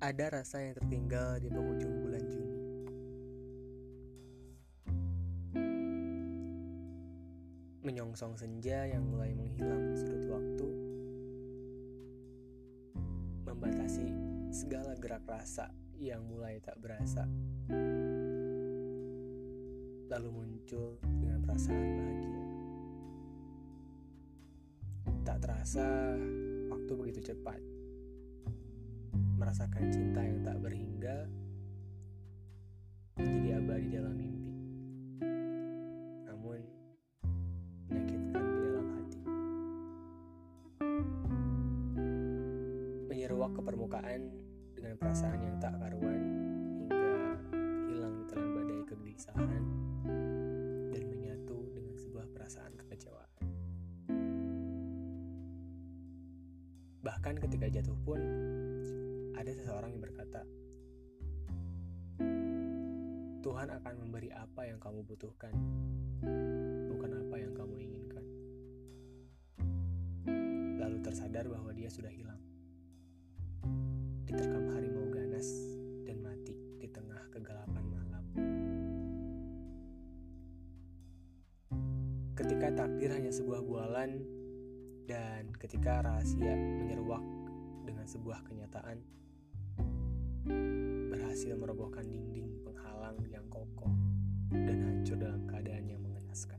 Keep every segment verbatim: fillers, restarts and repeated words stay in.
Ada rasa yang tertinggal di penghujung bulan Juni. Menyongsong senja yang mulai menghilang di sudut waktu, membatasi segala gerak rasa yang mulai tak berasa, lalu muncul dengan perasaan bahagia. Tak terasa, waktu begitu cepat. Merasakan cinta yang tak berhingga menjadi abadi dalam mimpi, namun menyakitkan di dalam hati. Menyeruak ke permukaan dengan perasaan yang tak karuan hingga hilang di telan badai kegelisahan dan menyatu dengan sebuah perasaan kekecewaan. Bahkan ketika jatuh pun ada seseorang yang berkata, Tuhan akan memberi apa yang kamu butuhkan, bukan apa yang kamu inginkan. Lalu tersadar bahwa dia sudah hilang, diterkam harimau ganas dan mati di tengah kegelapan malam. Ketika takdir hanya sebuah bualan, dan ketika rahasia menyeruak dengan sebuah kenyataan, berhasil merobohkan dinding penghalang yang kokoh dan hancur dalam keadaan yang mengenaskan.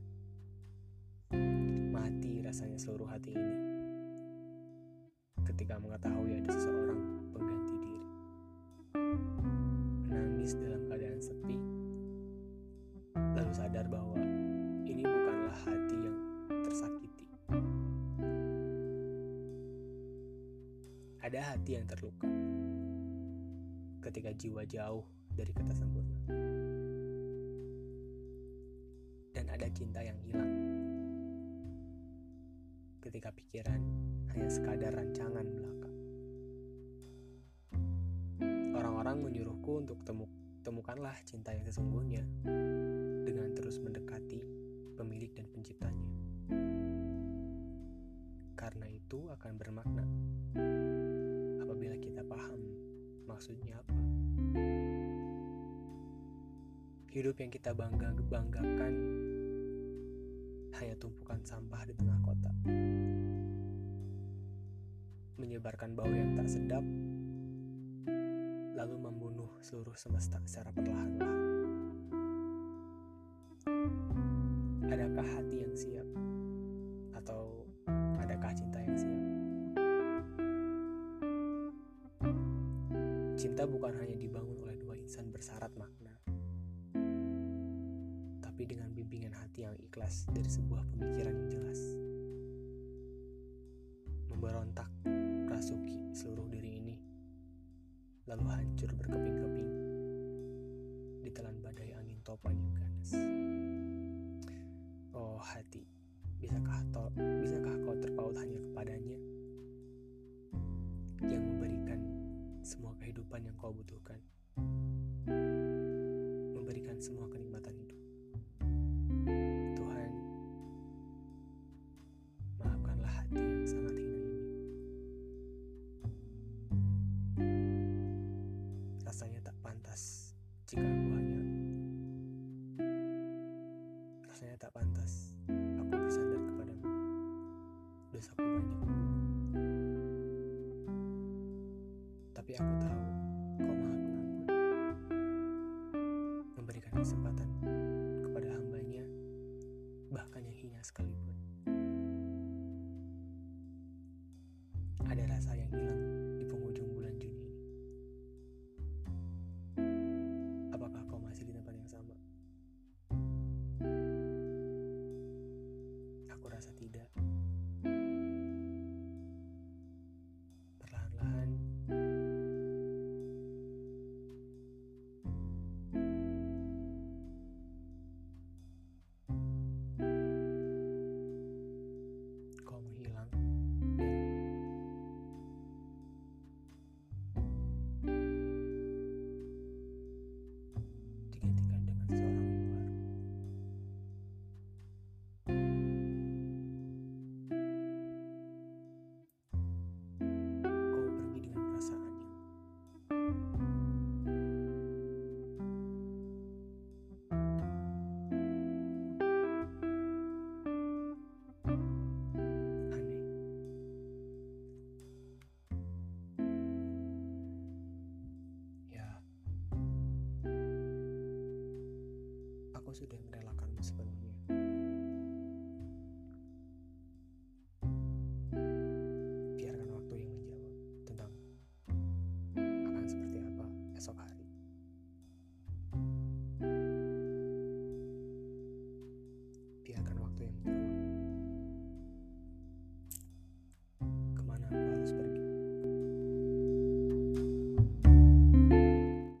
Mati rasanya seluruh hati ini ketika mengetahui ada seseorang pengganti diri. Menangis dalam keadaan sepi, lalu sadar bahwa ini bukanlah hati yang tersakiti. Ada hati yang terluka ketika jiwa jauh dari kata sempurna. Dan ada cinta yang hilang ketika pikiran hanya sekadar rancangan belaka. Orang-orang menyuruhku untuk temu, temukanlah cinta yang sesungguhnya dengan terus mendekati pemilik dan penciptanya. Karena itu akan bermakna apabila kita paham maksudnya apa. Hidup yang kita bangga-banggakan hanya tumpukan sampah di tengah kota, menyebarkan bau yang tak sedap, lalu membunuh seluruh semesta secara perlahan-lahan. Adakah hati yang siap? Atau adakah cinta yang siap? Cinta bukan hanya dibangun oleh dua insan bersyarat makna, tapi dengan bimbingan hati yang ikhlas dari sebuah pemikiran yang jelas. Memberontak, rasuki seluruh diri ini, lalu hancur berkeping-keping ditelan badai angin topan yang ganas. Oh hati, bisakah, to- bisakah kau terpaut hanya kepadanya yang memberikan semua kehidupan yang kau butuhkan, memberikan semua kenikmatan hidup. Tuhan, maafkanlah hati yang sangat hina ini. Rasanya tak pantas jika aku hanya Rasanya tak pantas aku bersandar kepadamu. Dosaku banyak, tapi aku tahu kau maha pengampun, memberikan kesempatan kepada hambanya, bahkan yang hina sekalipun. Ada rasa yang hilang di penghujung bulan Juni ini. Apakah kau masih di tempat yang sama? Aku rasa tidak. Perlahan-lahan sudah merelakanmu sepenuhnya.